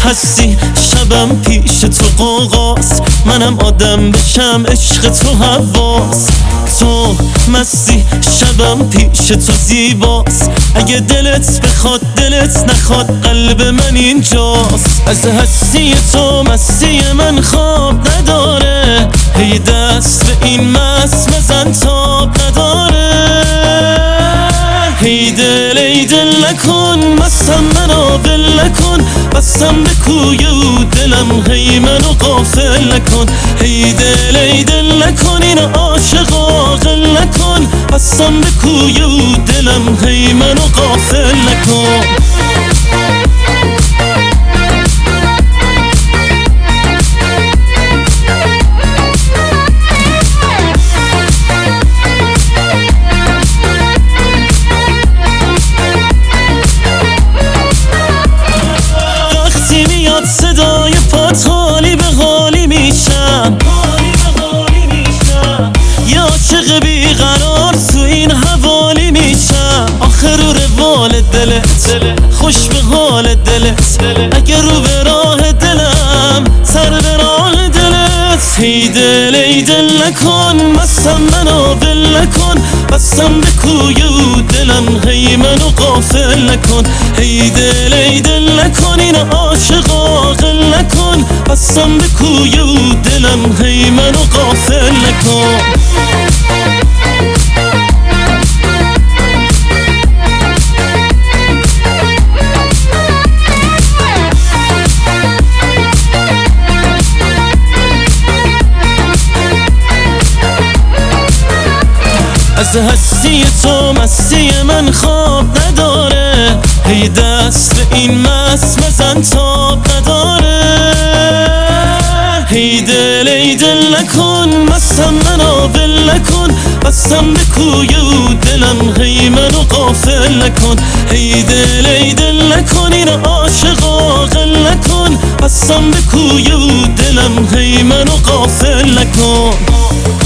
هستی شبم پیش تو قوقاست، منم آدم بشم عشق تو حواس. تو مستی شبم پیش تو زیباست، اگه دلت بخواد دلت نخواد قلب من اینجاست. از هستی تو مستی من خواب نداره، هی دست به این مست مزن تاب نداره. ای دل نکن مستم منو ول نکن، بستم به کوی و دلم هی منو غافل نکن. ای دل نکن این عاشق عاقل نکن، بستم به کوی و دلم هی منو غافل نکن. صدای پات حالی به حالی میشم، یه عاشق بیقرار تو این حوالی میشم. آخر رو روال دلت خوش به حال دلت، اگر رو به راه دلم سر به راه دلت. ای دل نکن مستم منو ول نکن، بستم به کوی و دلم هی منو غافل نکن. ای دل نکن این عاشق عاقل نکن، بستم به کوی و دلم هی منو غافل نکن. از هستی تو مستی من خواب نداره، هی دست به این مست مزن تاب نداره. ای دل نکن مستم منو ول نکن، بستم به کوی و دلم هی منو غافل نکن. ای دل نکن این عاشق عاقل نکن، بستم به کوی و دلم هی منو غافل نکن.